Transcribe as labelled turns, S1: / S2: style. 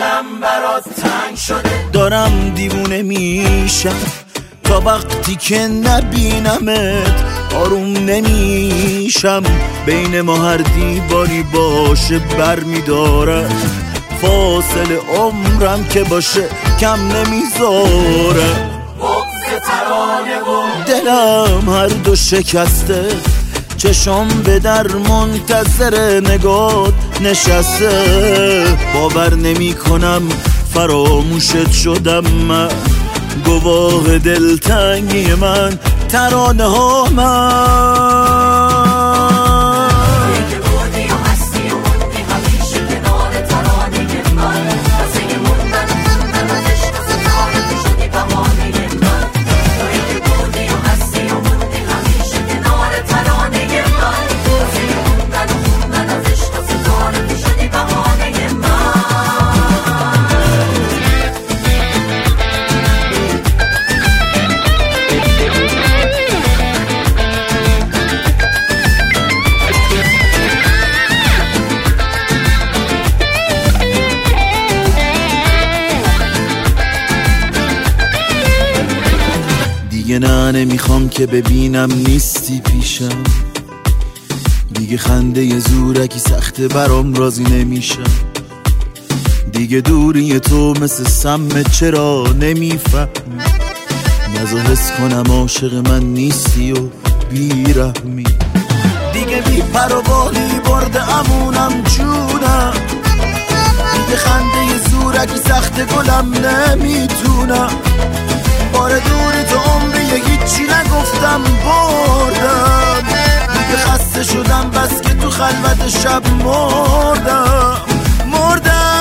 S1: دلم برات تنگ شده.
S2: دارم دیوونه میشم تا وقتی که نبینمت آروم نمیشم. بین ما هر دیواری باشه برمیدارم، فاصله عمرم که باشه کم نمیذارم.
S1: بغض ترانه و
S2: دلم هر دو شکسته، چشم به در منتظر نگات نشسته. باور نمی کنم فراموشت شدم من، گواه دلتنگی من ترانه ها من. دیگه نه نمیخوام که ببینم نیستی پیشم، دیگه خنده زورکی سخته برام راضی نمیشم. دیگه دوری تو مثل سم چرا نمیفهمی، نذار حس کنم عاشق من نیستی و بیرحمی. دیگه بی پر و بالی برده امونم جونم، دیگه خنده زورکی سخته گلم نمیتونم. بار دوری تو عمری هیچی نگفتم بردم، دیگه خسته شدم بس که تو خلوت شب مردم.